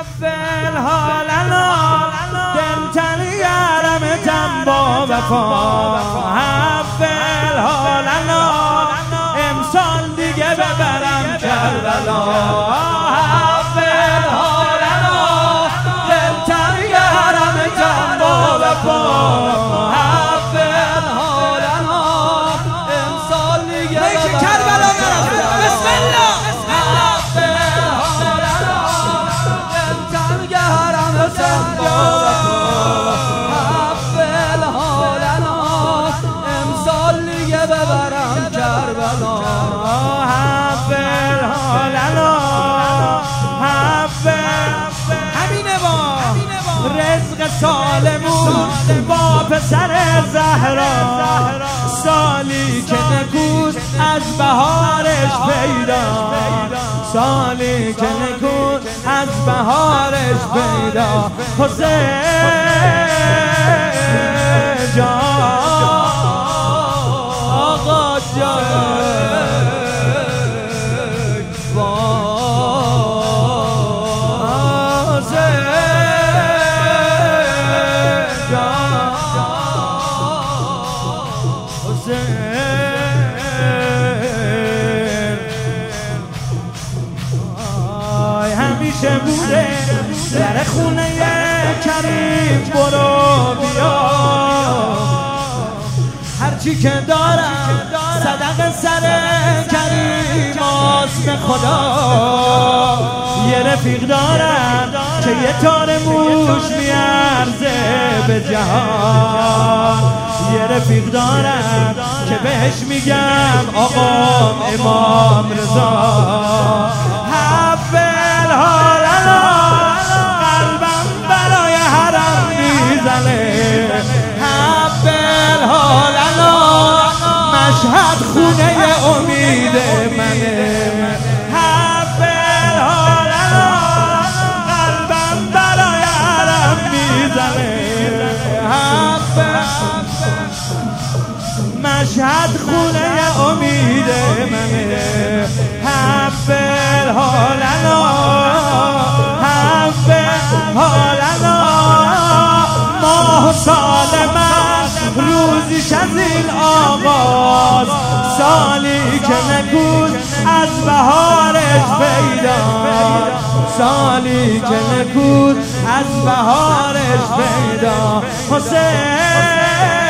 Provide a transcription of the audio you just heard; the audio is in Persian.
حفل حالنا دلتنی یارم جنبا وفا حفل حالنا امسال دیگه ببرم کربلا حفل حالنا دلتنی یارم جنبا وفا حفل حالنا امسال دیگه ببرم کربلا بسم الله حفل حالنا امسال دیگه ببرم کربلا حفل حالنا همینه با رزق سالمون با پسر زهرا سالی که نکوست از بهارش پیدا سالی که نکوست از بهارش پیدا حسین جان آقا جان همیشه بوده در خونه کریم برو بیا هرچی که دارم صدق سر کریم آسم خدا یه رفیق دارم که یه تار موش میارزه به جهان یه رفیق دارم که بهش میگم آقا امام رضا حفل حالنا قلبم برای حرم میزنه حفل حالنا مشهد خونه امید منه حفل حالنا قلبم برای حرم میزنه مشهد خونه امید منه حفل حالنا حفل حالنا ماه سال من روزیش از این آغاز سالی که نکوست از بهارش پیدا سالی که نکوست از بهارش پیدا حسین